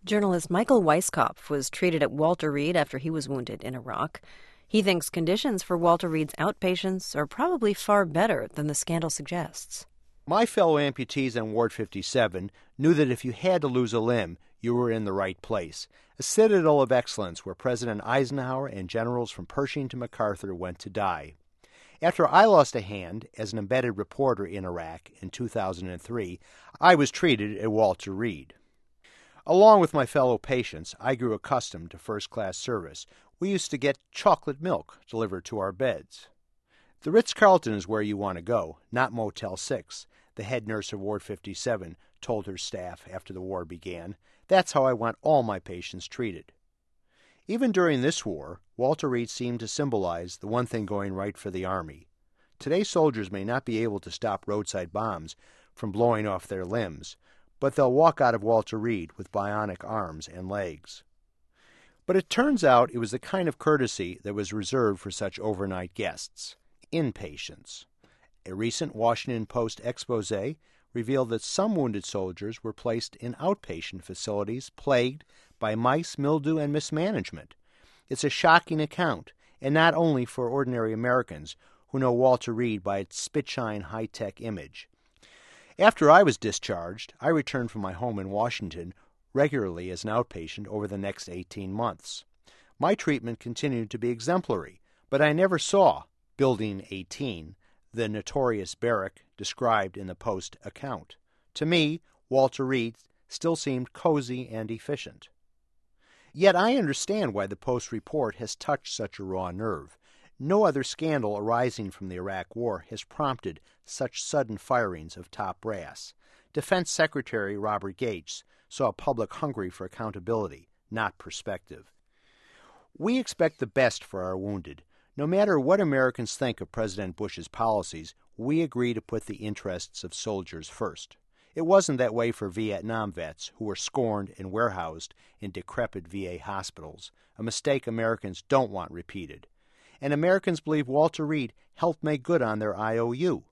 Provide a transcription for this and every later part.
Journalist Michael Weiskopf was treated at Walter Reed after he was wounded in Iraq. He thinks conditions for Walter Reed's outpatients are probably far better than the scandal suggests. My fellow amputees on Ward 57 knew that if you had to lose a limb, you were in the right place, a citadel of excellence where President Eisenhower and generals from Pershing to MacArthur went to die. After I lost a hand as an embedded reporter in Iraq in 2003, I was treated at Walter Reed. Along with my fellow patients, I grew accustomed to first-class service. We used to get chocolate milk delivered to our beds. The Ritz-Carlton is where you want to go, not Motel 6, the head nurse of Ward 57 told her staff after the war began. That's how I want all my patients treated. Even during this war, Walter Reed seemed to symbolize the one thing going right for the Army. Today's soldiers may not be able to stop roadside bombs from blowing off their limbs, but they'll walk out of Walter Reed with bionic arms and legs. But it turns out it was the kind of courtesy that was reserved for such overnight guests, inpatients. A recent Washington Post expose revealed that some wounded soldiers were placed in outpatient facilities plagued by mice, mildew, and mismanagement. It's a shocking account, and not only for ordinary Americans who know Walter Reed by its spit-shine high-tech image. After I was discharged, I returned from my home in Washington regularly as an outpatient over the next 18 months. My treatment continued to be exemplary, but I never saw Building 18, the notorious barrack described in the Post account. To me, Walter Reed still seemed cozy and efficient. Yet I understand why the Post report has touched such a raw nerve. No other scandal arising from the Iraq War has prompted such sudden firings of top brass. Defense Secretary Robert Gates saw a public hungry for accountability, not perspective. We expect the best for our wounded. No matter what Americans think of President Bush's policies, we agree to put the interests of soldiers first. It wasn't that way for Vietnam vets who were scorned and warehoused in decrepit VA hospitals, a mistake Americans don't want repeated. And Americans believe Walter Reed helped make good on their IOU.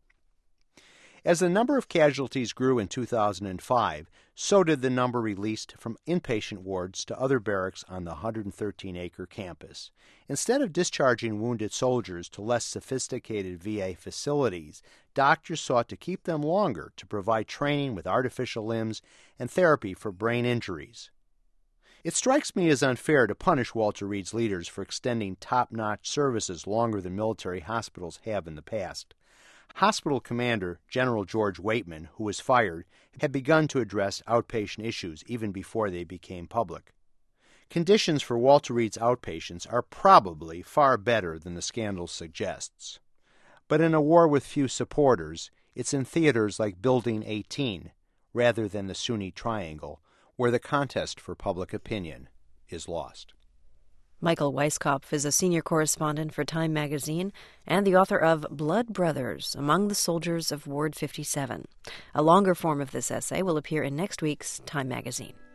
As the number of casualties grew in 2005, so did the number released from inpatient wards to other barracks on the 113-acre campus. Instead of discharging wounded soldiers to less sophisticated VA facilities, doctors sought to keep them longer to provide training with artificial limbs and therapy for brain injuries. It strikes me as unfair to punish Walter Reed's leaders for extending top-notch services longer than military hospitals have in the past. Hospital Commander General George Waitman, who was fired, had begun to address outpatient issues even before they became public. Conditions for Walter Reed's outpatients are probably far better than the scandal suggests. But in a war with few supporters, it's in theaters like Building 18, rather than the Sunni Triangle, where the contest for public opinion is lost. Michael Weiskopf is a senior correspondent for Time magazine and the author of Blood Brothers, Among the Soldiers of Ward 57. A longer form of this essay will appear in next week's Time magazine.